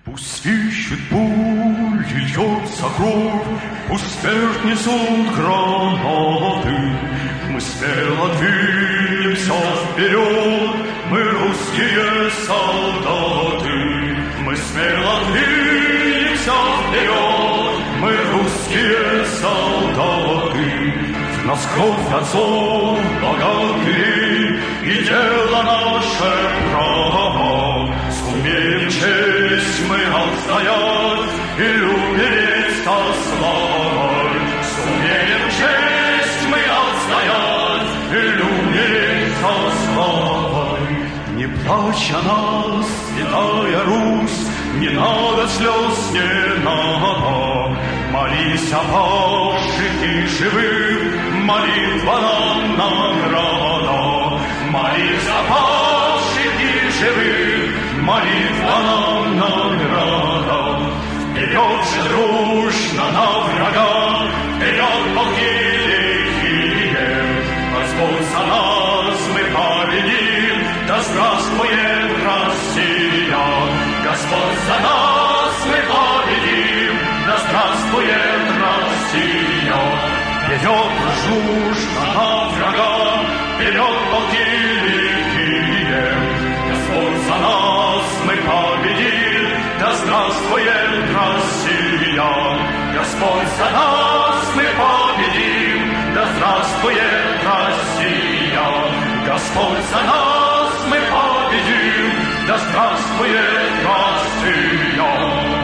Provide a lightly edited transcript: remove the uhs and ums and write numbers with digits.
Пусть свищет пуль, льется кровь, пусть смерть несут гранаты. Мы смело двинемся вперед, мы русские солдаты. Мы смело двинемся вперед, мы русские солдаты. В нас кровь отцов богатырей, и дело наше право. Сумеем честь мы отстоять и умереть со славой. Сумеем честь мы отстоять и умереть со славой. Не плачь о нас, святая Русь, не надо слез, не надо. Молись о павших и живых, молитва нам награда. Молись о павших и живых, молитва нам награда. Вперед же дружно на врага, вперед полки лихие. Господь за нас, мы победим, да здравствует Россия. Господь за нас, мы победим, да здравствует Россия. Вперед дружно на врага, вперед полки лихие. Господь за нас, мы победим, да здравствует Россия. Господь за нас, мы победим, да здравствует Россия. Господь за нас, мы победим, да здравствует Россия.